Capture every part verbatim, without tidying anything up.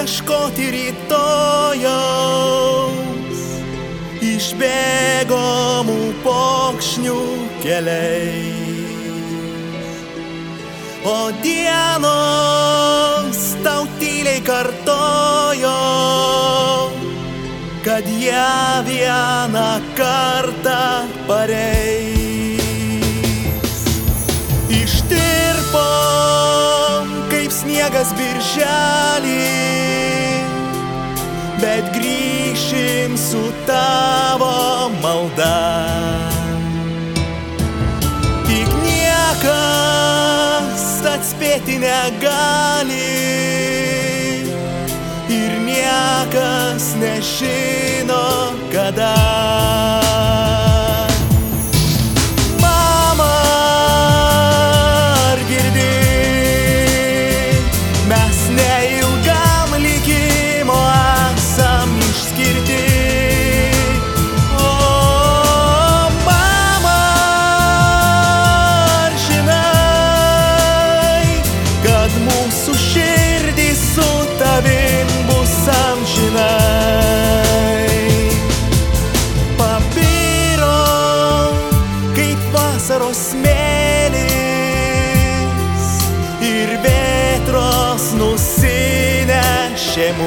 ieškoti rytojaus, išbėgomų pokšnių keliais. O dienos tau tyliai kartojo, kad ją vieną kartą pareis. Ištirpom kaip sniegas birželį, bet grįšim su tavo malda. Tik niekas atspėti negali ir niekas nežino kada. Mama, ar girdi, mes neilgam likimo esam išskirti. O mama, ar žinai, kad mūsų širdys su tavim bus amžinai. Pabiro kaip vasaros smėlis ir vėtros nusinešė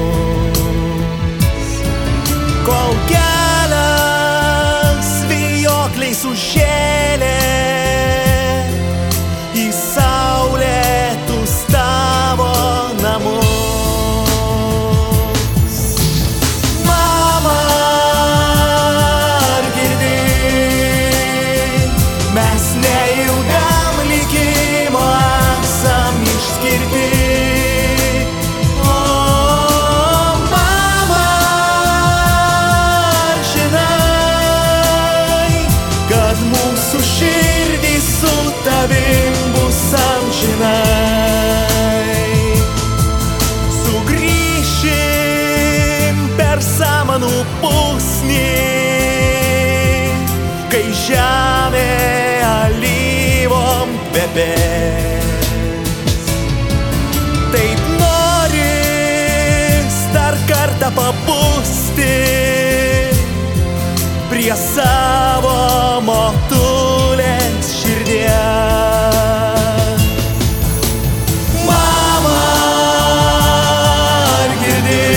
mus, kol kelias vijokliais užžėlė į saulėtus tavo namus. Mes neilgam likimo esam išskirti. O mama, ar žinai, kad mūsų širdys su tavim bus amžinai. Sugrįšim per samanų pusnį, kai žemė alyvom kvepės. Taip noris dar kartą pabusti prie savo motulės širdies. Mama, ar girdi,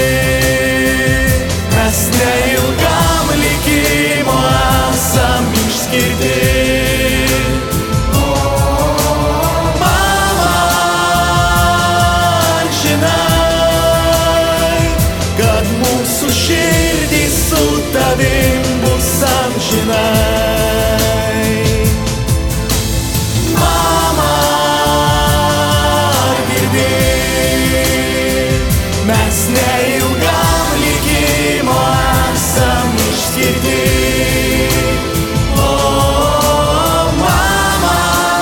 mes neilgam likimo esam išskirti. Širdys su tavim bus amžinai. Mama, ar girdi, mes neilgam likimo esam išskirti. O mama,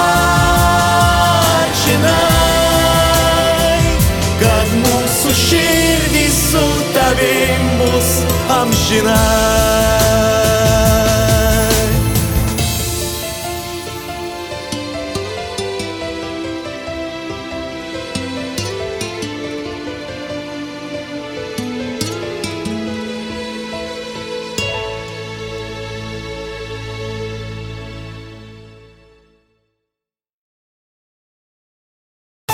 ar žinai, kad mūsų širdys su tavim bus amžinai.